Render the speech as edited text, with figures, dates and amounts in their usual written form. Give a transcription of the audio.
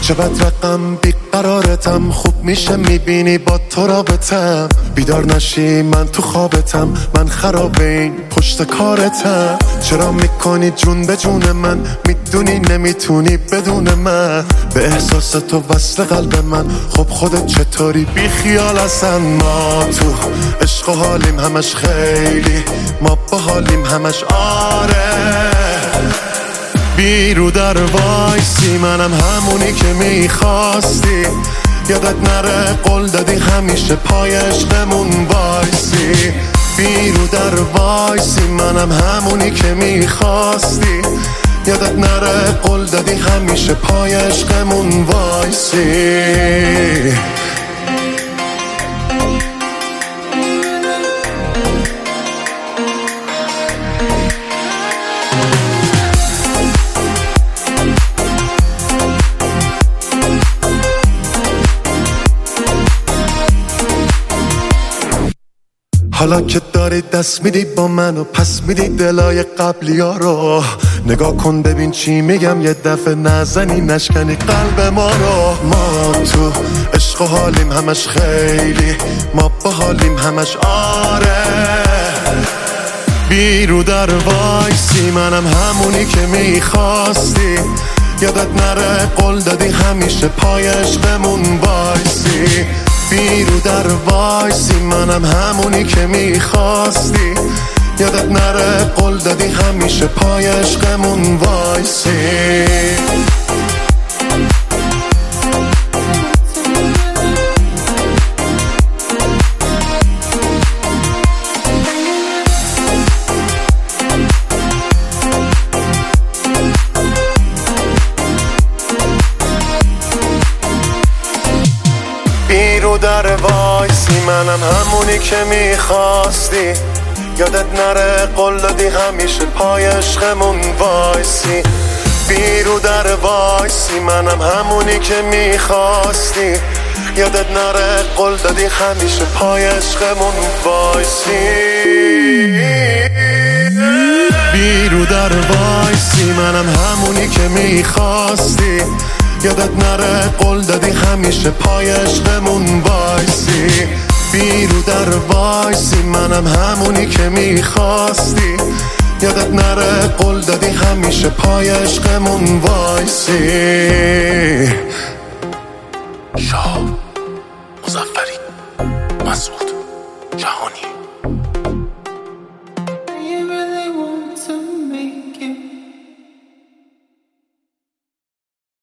چه بد رقم بیقرارتم، خوب میشه میبینی با تو رابطم. بیدار نشی من تو خوابتم، من خراب این پشت کارتم. چرا میکنی جون به جون من، میدونی نمیتونی بدون من. به احساس تو وصل قلب من، خب خودت چطوری بی خیال هستن. ما تو عشق و حالیم همش خیلی، ما با حالیم همش آره. بیرو در وایسی منم همونی که میخواستی. یادت نره قول دادی همیشه پای عشقمون وایسی. بیرو در وایسی منم همونی که میخواستی. یادت نره قول دادی همیشه پای عشقمون وایسی. حالا که داری دست میدی با من و پس میدی دلای قبلی ها رو، نگاه کن ببین چی میگم، یه دفعه نزنی نشکنی قلب ما رو. ما تو عشق و حالیم همش خیلی، ما با حالیم همش آره. بیرو در وایسی منم همونی که میخواستی. یادت نره قول دادی همیشه پای عشقمون وایسی. بیرو در وایسی منم همونی که میخواستی. یادت نره قول دادی همیشه پای عشقمون وایسی. بیرو در وایسی منم همونی که میخواستی. یادت نره قول دادی همیشه پای عشقمون وایسی. بیرو در وایسی منم همونی که میخواستی. یادت نره قول دادی همیشه پای عشقمون وایسی. بیرو در وایسی منم همونی که میخواستی. یادت نره قول دادی همیشه پای عشقمون وایسی. بیرو در وایسی منم همونی که میخواستی. یادت نره قول دادی همیشه پای عشقمون وایسی. شاه مظفری، مسعود جهانی.